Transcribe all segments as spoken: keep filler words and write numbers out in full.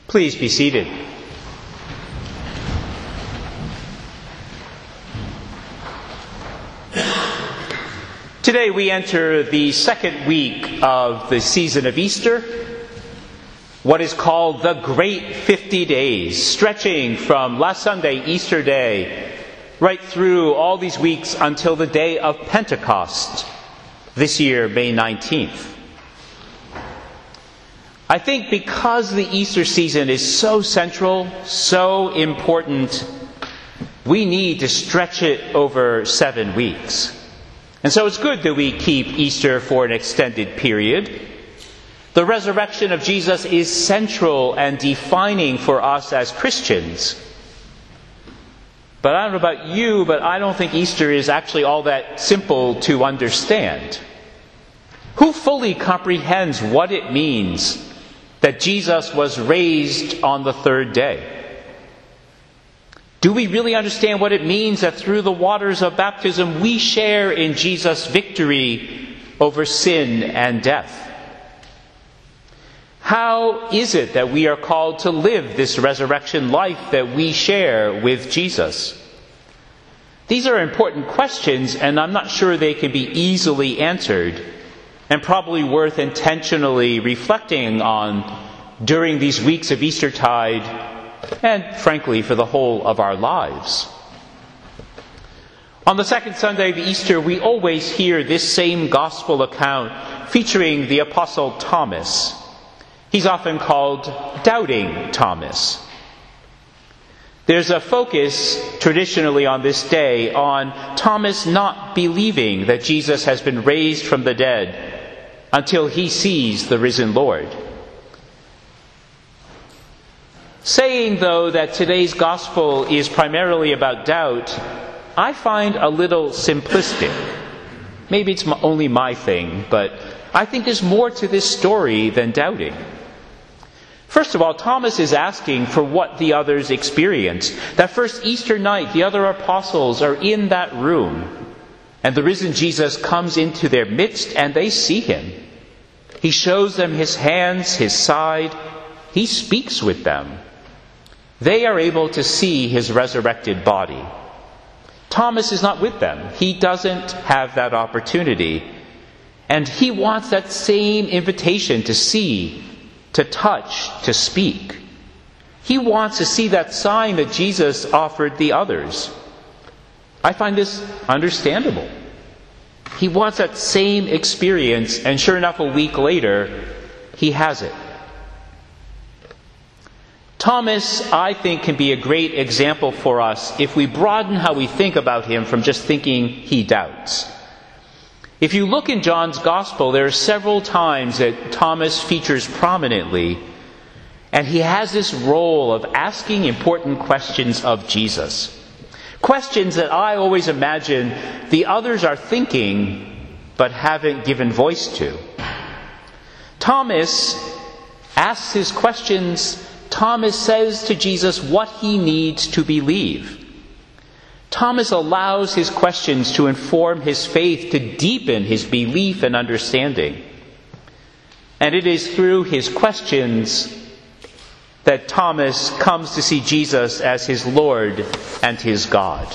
Please be seated. Today we enter the second week of the season of Easter, what is called the Great fifty days, stretching from last Sunday, Easter Day, right through all these weeks until the day of Pentecost, this year, May nineteenth. I think because the Easter season is so central, so important, we need to stretch it over seven weeks. And so it's good that we keep Easter for an extended period. The resurrection of Jesus is central and defining for us as Christians. But I don't know about you, but I don't think Easter is actually all that simple to understand. Who fully comprehends what it means that Jesus was raised on the third day? Do we really understand what it means that through the waters of baptism we share in Jesus' victory over sin and death? How is it that we are called to live this resurrection life that we share with Jesus? These are important questions, and I'm not sure they can be easily answered, and probably worth intentionally reflecting on during these weeks of Eastertide, and frankly for the whole of our lives. On the second Sunday of Easter, we always hear this same gospel account featuring the Apostle Thomas. He's often called Doubting Thomas. There's a focus traditionally on this day on Thomas not believing that Jesus has been raised from the dead until he sees the risen Lord. Saying, though, that today's gospel is primarily about doubt, I find a little simplistic. Maybe it's only my thing, but I think there's more to this story than doubting. First of all, Thomas is asking for what the others experienced. That first Easter night, the other apostles are in that room, and the risen Jesus comes into their midst, and they see him. He shows them his hands, his side. He speaks with them. They are able to see his resurrected body. Thomas is not with them. He doesn't have that opportunity. And he wants that same invitation to see, to touch, to speak. He wants to see that sign that Jesus offered the others. I find this understandable. He wants that same experience, and sure enough, a week later, he has it. Thomas, I think, can be a great example for us if we broaden how we think about him from just thinking he doubts. If you look in John's Gospel, there are several times that Thomas features prominently, and he has this role of asking important questions of Jesus. Questions that I always imagine the others are thinking but haven't given voice to. Thomas asks his questions. Thomas says to Jesus what he needs to believe. Thomas allows his questions to inform his faith, to deepen his belief and understanding. And it is through his questions that Thomas comes to see Jesus as his Lord and his God.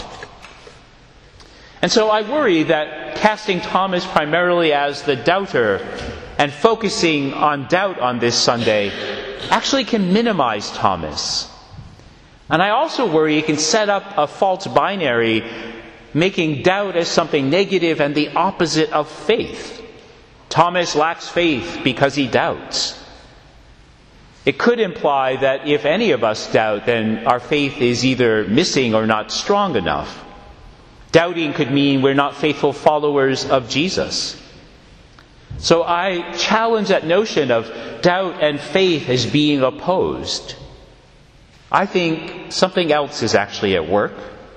And so I worry that casting Thomas primarily as the doubter and focusing on doubt on this Sunday actually can minimize Thomas. And I also worry it can set up a false binary, making doubt as something negative and the opposite of faith. Thomas lacks faith because he doubts. It could imply that if any of us doubt, then our faith is either missing or not strong enough. Doubting could mean we're not faithful followers of Jesus. So I challenge that notion of doubt and faith as being opposed. I think something else is actually at work.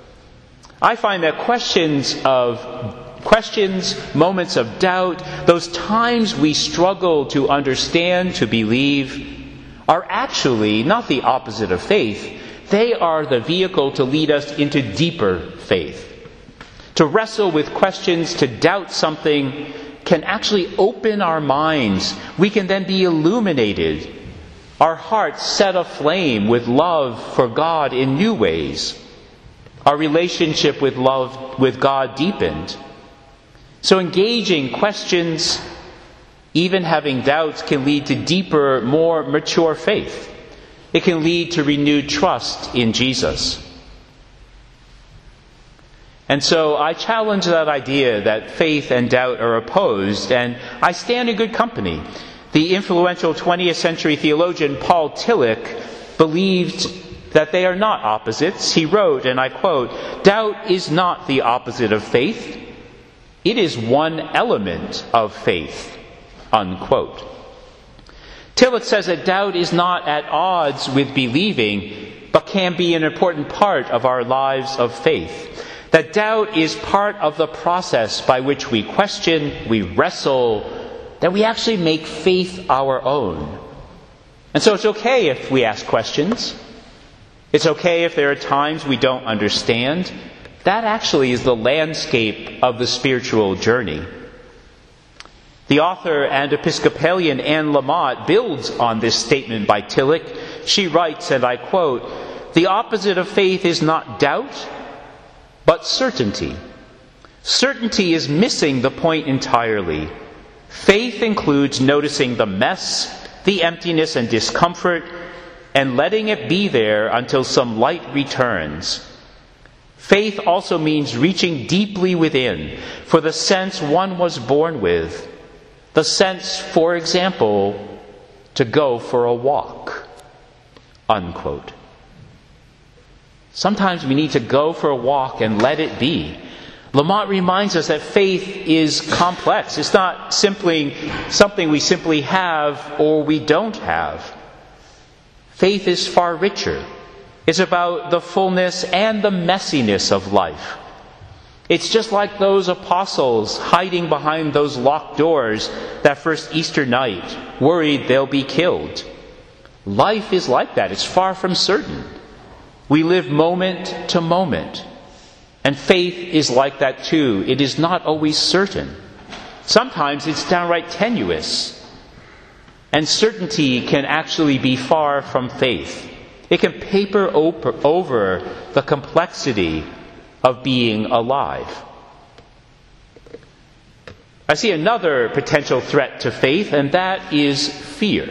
I find that questions of questions, moments of doubt, those times we struggle to understand, to believe, are actually not the opposite of faith. They are the vehicle to lead us into deeper faith. To wrestle with questions, to doubt something, can actually open our minds. We can then be illuminated our hearts set aflame with love for God in new ways. Our relationship with love with God deepened. So engaging questions, even having doubts, can lead to deeper, more mature faith. It can lead to renewed trust in Jesus. And so I challenge that idea that faith and doubt are opposed, and I stand in good company. The influential twentieth century theologian Paul Tillich believed that they are not opposites. He wrote, and I quote, "Doubt is not the opposite of faith. It is one element of faith," unquote. Tillich says that doubt is not at odds with believing, but can be an important part of our lives of faith. That doubt is part of the process by which we question, we wrestle, that we actually make faith our own. And so it's okay if we ask questions. It's okay if there are times we don't understand. That actually is the landscape of the spiritual journey. The author and Episcopalian Anne Lamott builds on this statement by Tillich. She writes, and I quote, "The opposite of faith is not doubt, but certainty. Certainty is missing the point entirely. Faith includes noticing the mess, the emptiness and discomfort, and letting it be there until some light returns. Faith also means reaching deeply within for the sense one was born with. The sense, for example, to go for a walk." Unquote. Sometimes we need to go for a walk and let it be. Lamont reminds us that faith is complex. It's not simply something we simply have or we don't have. Faith is far richer. It's about the fullness and the messiness of life. It's just like those apostles hiding behind those locked doors that first Easter night, worried they'll be killed. Life is like that. It's far from certain. We live moment to moment. And faith is like that too. It is not always certain. Sometimes it's downright tenuous. And certainty can actually be far from faith. It can paper over the complexity of being alive. I see another potential threat to faith, and that is fear.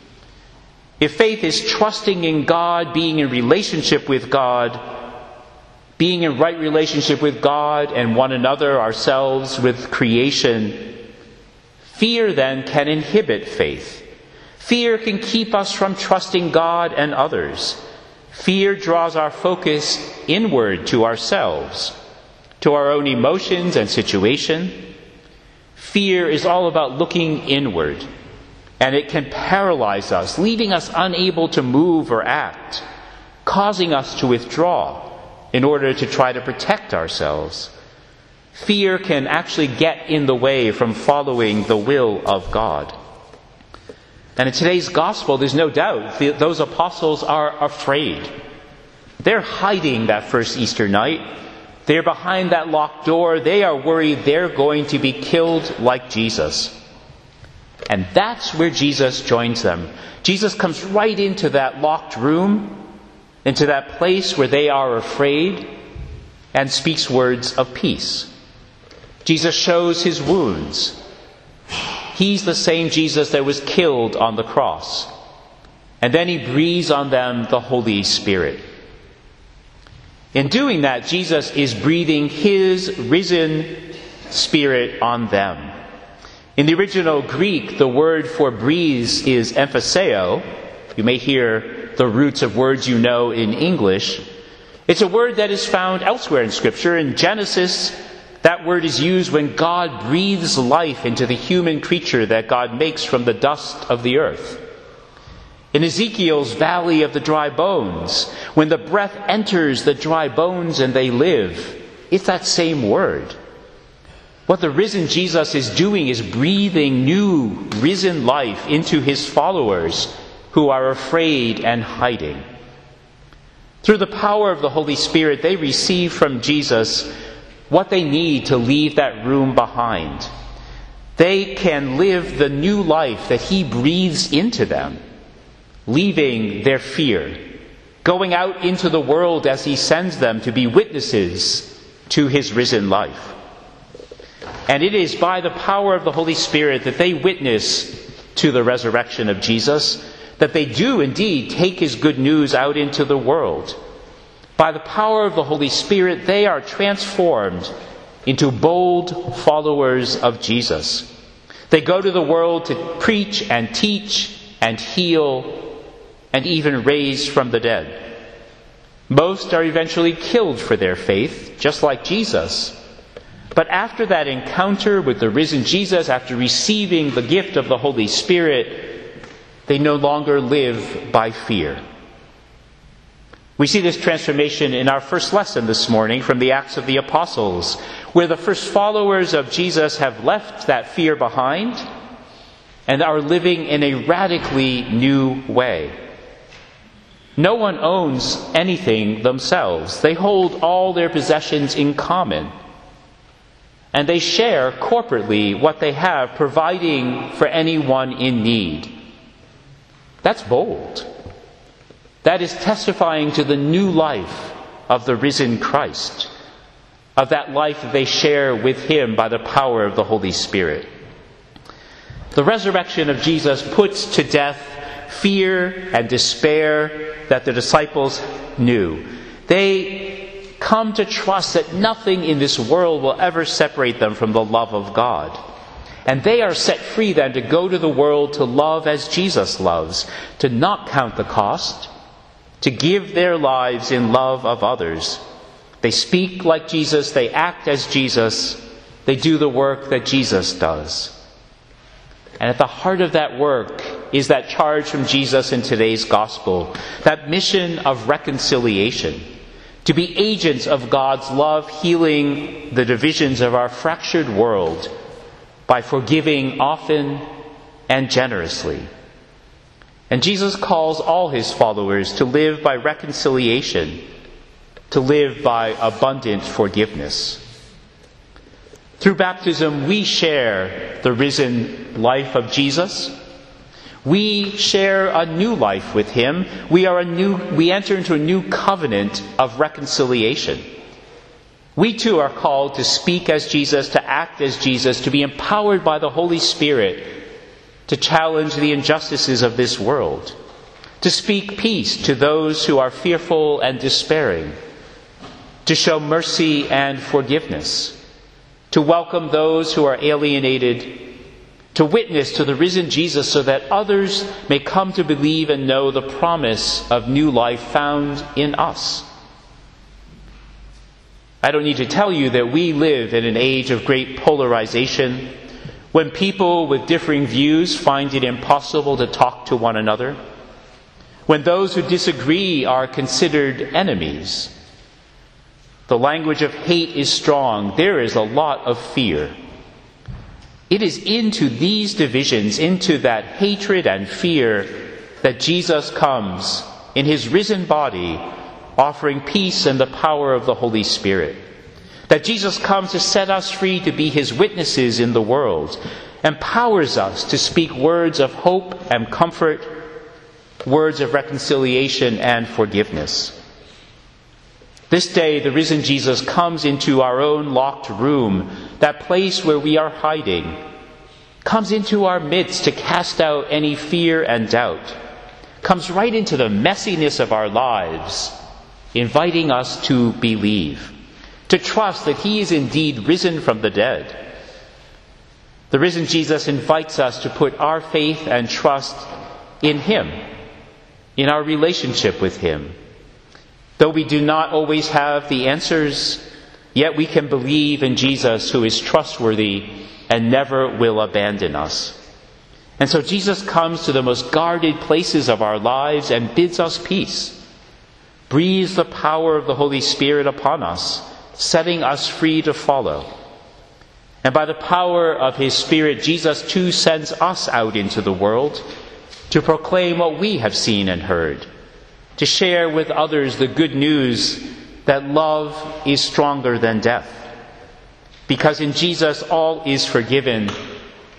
If faith is trusting in God, being in relationship with God, being in right relationship with God and one another, ourselves, with creation, fear then can inhibit faith. Fear can keep us from trusting God and others. Fear draws our focus inward to ourselves, to our own emotions and situation. Fear is all about looking inward, and it can paralyze us, leaving us unable to move or act, causing us to withdraw in order to try to protect ourselves. Fear can actually get in the way from following the will of God. And in today's gospel, there's no doubt th- those apostles are afraid. They're hiding that first Easter night. They're behind that locked door. They are worried they're going to be killed like Jesus. And that's where Jesus joins them. Jesus comes right into that locked room, into that place where they are afraid, and speaks words of peace. Jesus shows his wounds. He's the same Jesus that was killed on the cross. And then he breathes on them the Holy Spirit. In doing that, Jesus is breathing his risen Spirit on them. In the original Greek, the word for breathes is emphaseo. You may hear the roots of words you know in English. It's a word that is found elsewhere in Scripture. In Genesis, that word is used when God breathes life into the human creature that God makes from the dust of the earth. In Ezekiel's valley of the dry bones, when the breath enters the dry bones and they live, it's that same word. What the risen Jesus is doing is breathing new, risen life into his followers who are afraid and hiding. Through the power of the Holy Spirit, they receive from Jesus what they need to leave that room behind. They can live the new life that he breathes into them. leaving their fear, going out into the world as he sends them to be witnesses to his risen life. And it is by the power of the Holy Spirit that they witness to the resurrection of Jesus, that they do indeed take his good news out into the world. By the power of the Holy Spirit, they are transformed into bold followers of Jesus. They go to the world to preach and teach and heal and even raise from the dead. Most are eventually killed for their faith, just like Jesus. But after that encounter with the risen Jesus, after receiving the gift of the Holy Spirit, they no longer live by fear. We see this transformation in our first lesson this morning from the Acts of the Apostles, where the first followers of Jesus have left that fear behind and are living in a radically new way. No one owns anything themselves. They hold all their possessions in common. And they share corporately what they have, providing for anyone in need. That's bold. That is testifying to the new life of the risen Christ, of that life that they share with him by the power of the Holy Spirit. The resurrection of Jesus puts to death fear and despair that the disciples knew. They come to trust that nothing in this world will ever separate them from the love of God. And they are set free then to go to the world to love as Jesus loves, to not count the cost, to give their lives in love of others. They speak like Jesus, they act as Jesus, they do the work that Jesus does. And at the heart of that work is that charge from Jesus in today's gospel, that mission of reconciliation, to be agents of God's love, healing the divisions of our fractured world by forgiving often and generously. And Jesus calls all his followers to live by reconciliation, to live by abundant forgiveness. Through baptism, we share the risen life of Jesus. We share a new life with him. We are a new, we enter into a new covenant of reconciliation. We too are called to speak as Jesus, to act as Jesus, to be empowered by the Holy Spirit, to challenge the injustices of this world, to speak peace to those who are fearful and despairing, to show mercy and forgiveness, to welcome those who are alienated, to witness to the risen Jesus so that others may come to believe and know the promise of new life found in us. I don't need to tell you that we live in an age of great polarization, when people with differing views find it impossible to talk to one another, when those who disagree are considered enemies. The language of hate is strong. There is a lot of fear. It is into these divisions, into that hatred and fear, that Jesus comes in his risen body, offering peace and the power of the Holy Spirit. That Jesus comes to set us free to be his witnesses in the world, empowers us to speak words of hope and comfort, words of reconciliation and forgiveness. This day, the risen Jesus comes into our own locked room, that place where we are hiding, comes into our midst to cast out any fear and doubt, comes right into the messiness of our lives, inviting us to believe, to trust that he is indeed risen from the dead. The risen Jesus invites us to put our faith and trust in him, in our relationship with him. Though we do not always have the answers, yet we can believe in Jesus, who is trustworthy and never will abandon us. And so Jesus comes to the most guarded places of our lives and bids us peace, breathes the power of the Holy Spirit upon us, setting us free to follow. And by the power of his Spirit, Jesus too sends us out into the world to proclaim what we have seen and heard, to share with others the good news that love is stronger than death. Because in Jesus all is forgiven,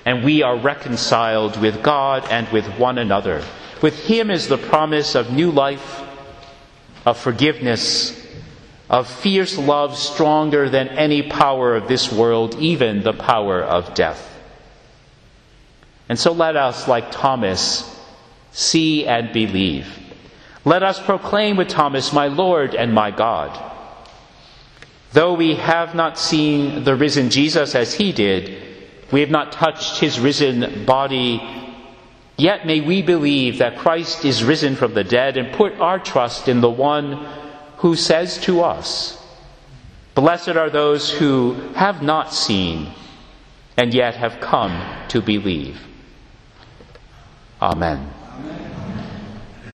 and we are reconciled with God and with one another. With him is the promise of new life, of forgiveness, of fierce love stronger than any power of this world, even the power of death. And so let us, like Thomas, see and believe. Let us proclaim with Thomas, "My Lord and my God." Though we have not seen the risen Jesus as he did, we have not touched his risen body, yet may we believe that Christ is risen from the dead and put our trust in the one who says to us, "Blessed are those who have not seen and yet have come to believe." Amen.